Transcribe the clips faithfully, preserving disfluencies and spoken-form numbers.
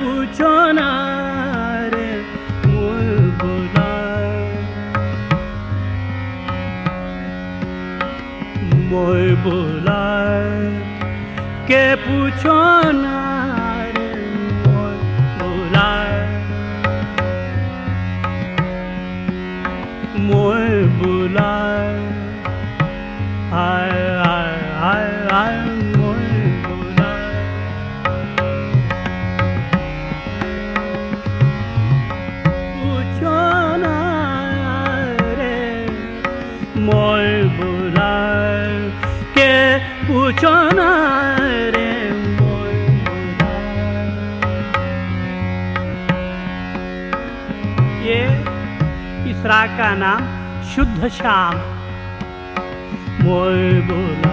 पूछो ना रे मोय भोला मोय भोला के पूछो ना रे मोय भोला मोय भोला हाय हाय हाय हाय मोय भोला पूछो ना रे मोय भोला के पूछो ना रे मोय भोला ये इस राग का नाम शुद्ध श्याम मोय भोला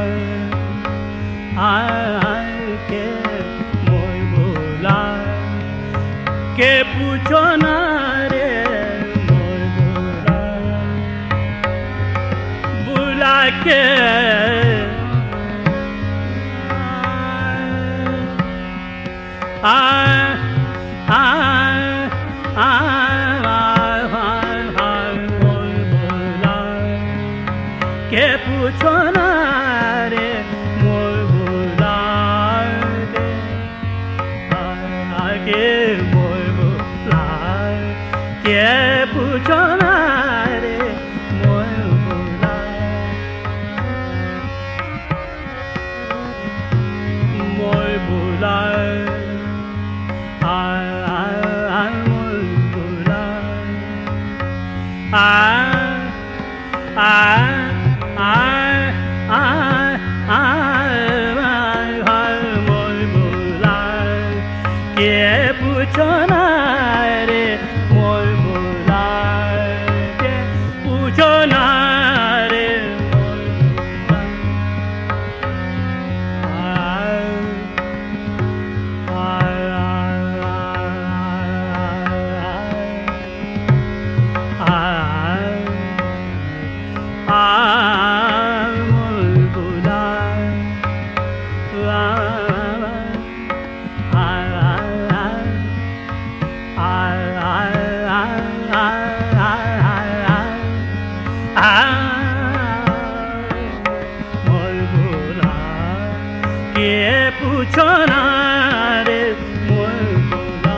हाय के मोय भोला के पूछो ना रे मोय भोला बुला के आ आ आ के पूछो ना रे मोय भोला के मोय भोला के पूछो ना रे मोय भोला मोय भोला आय आय मोय भोला आय आय आय आय आय आय मोय भोला के पूछो ना रे मोय भोला के पूछो ना रे मोय पूछो ना रे मोय भोला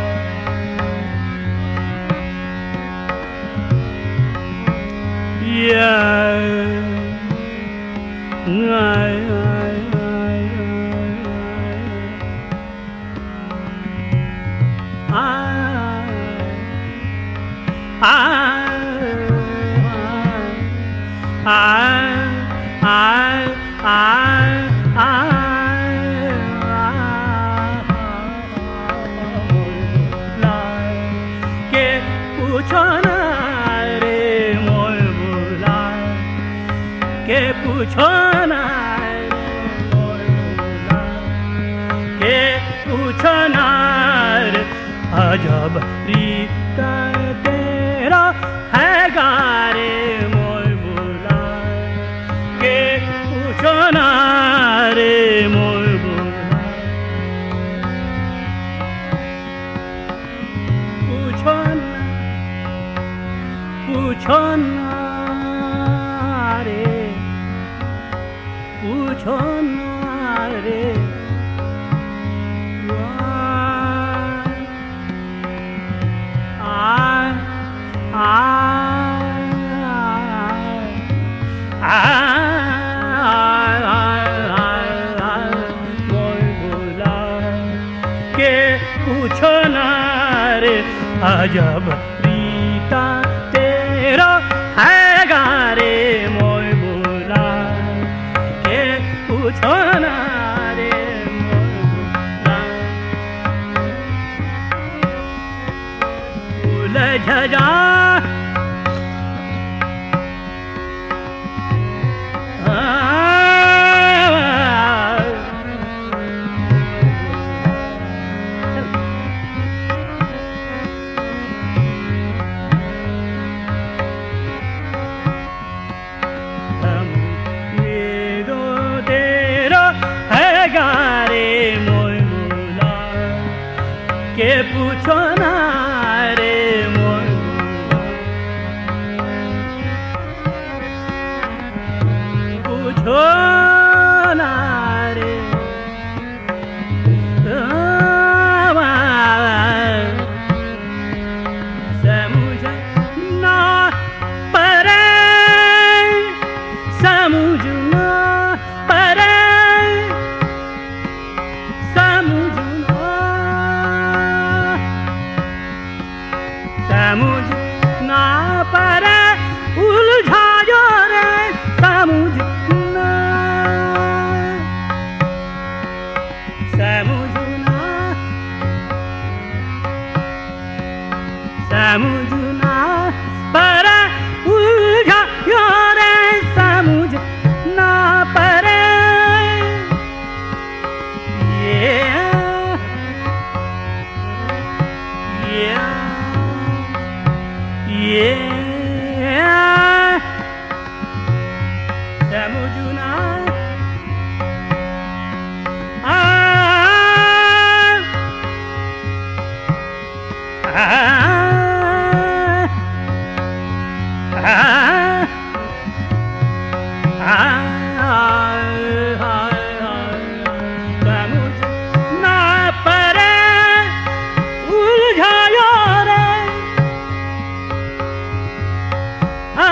पूछो ना रे मोय भोला के पूछो ना के पूछो ना रे अजब रीता तेरा है गारे मोय भोला के पूछो ना रे मोय भोला पूछो ना पूछो ना रे पूछो ना रे पूछो ना रे अजब रीता तेरा है गारे मोय भोला के पूछो ना रे मोय भोला उलझ जा के पूछो ना रे मोर पूछो ना रे समझ ना परे समझ ना परे समझ ना समझ ना परे उलझायो रे समझ ना समझ ना समझ ना परे उलझायो रे समझ ना परे Yeah, समझना आ आ आ समझना परे उलझायो रे आ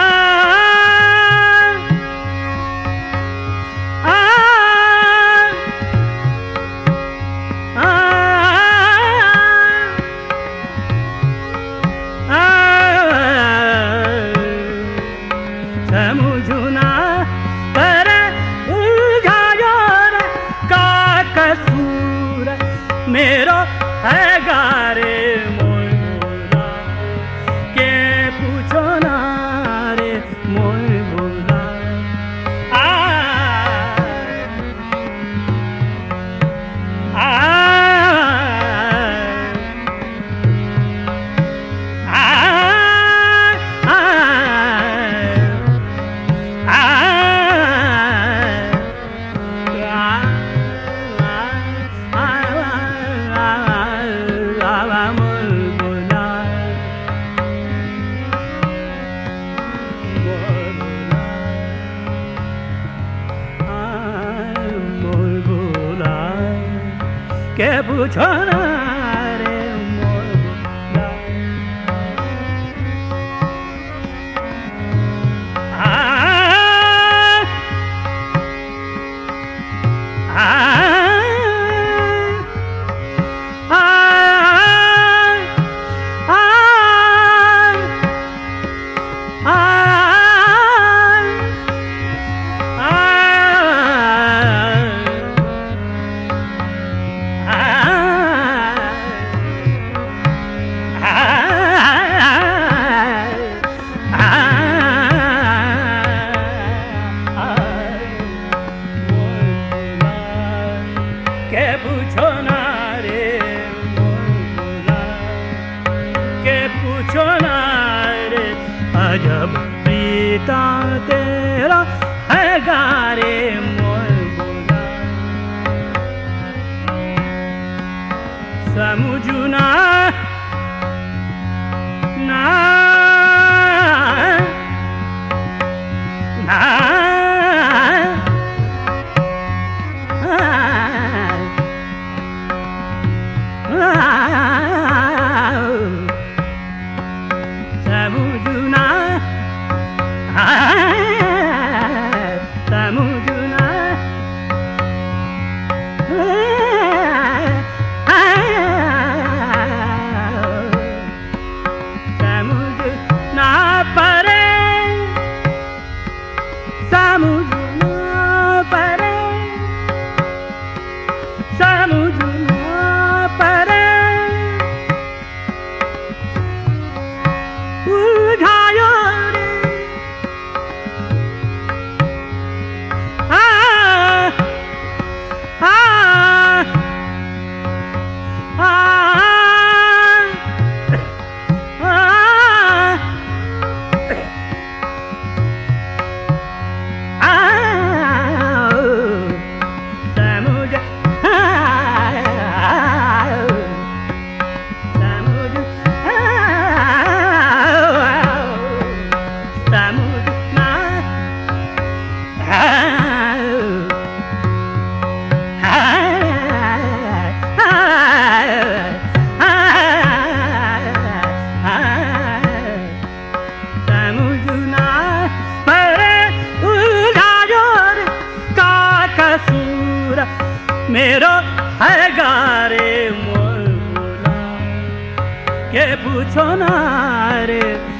समझना परे उलझायो रे का कसूर मेरो है गारे मोर बोला के पूछो ना रे मोर बोला आ आ के पूछो ना रे मोर बोला आ आ के पूछो ना रे मोर बोला के पूछो ना रे अजब प्रीता तेरा है गारे मोर बोला समझना ना ना समझना समझना समझ के पूछो ना रे।